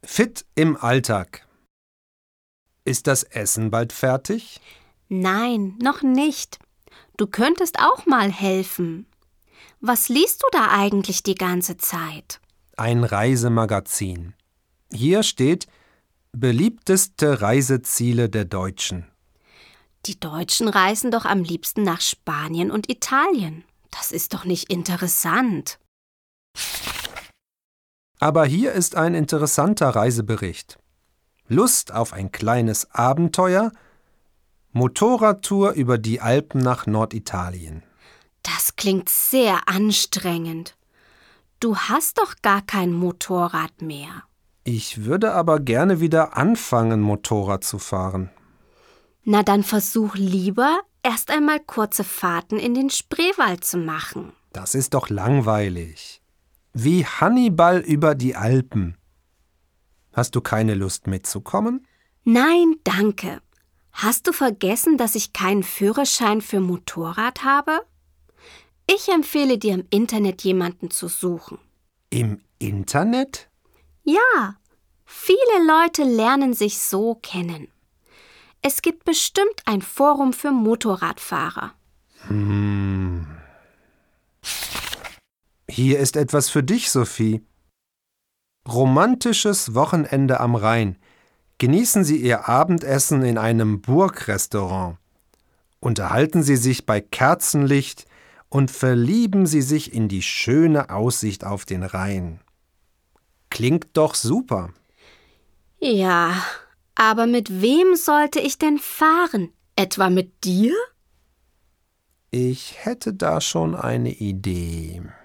Fit im Alltag. Ist das Essen bald fertig? Nein, noch nicht. Du könntest auch mal helfen. Was liest du da eigentlich die ganze Zeit? Ein Reisemagazin. Hier steht beliebteste Reiseziele der Deutschen. Die Deutschen reisen doch am liebsten nach Spanien und Italien. Das ist doch nicht interessant. Aber hier ist ein interessanter Reisebericht. Lust auf ein kleines Abenteuer? Motorradtour über die Alpen nach Norditalien. Das klingt sehr anstrengend. Du hast doch gar kein Motorrad mehr. Ich würde aber gerne wieder anfangen, Motorrad zu fahren. Na dann versuch lieber, erst einmal kurze Fahrten in den Spreewald zu machen. Das ist doch langweilig. Wie Hannibal über die Alpen. Hast du keine Lust mitzukommen? Nein, danke. Hast du vergessen, dass ich keinen Führerschein für Motorrad habe? Ich empfehle dir im Internet jemanden zu suchen. Im Internet? Ja, viele Leute lernen sich so kennen. Es gibt bestimmt ein Forum für Motorradfahrer. Hier ist etwas für dich, Sophie. Romantisches Wochenende am Rhein. Genießen Sie Ihr Abendessen in einem Burgrestaurant. Unterhalten Sie sich bei Kerzenlicht und verlieben Sie sich in die schöne Aussicht auf den Rhein. Klingt doch super. Ja, aber mit wem sollte ich denn fahren? Etwa mit dir? Ich hätte da schon eine Idee.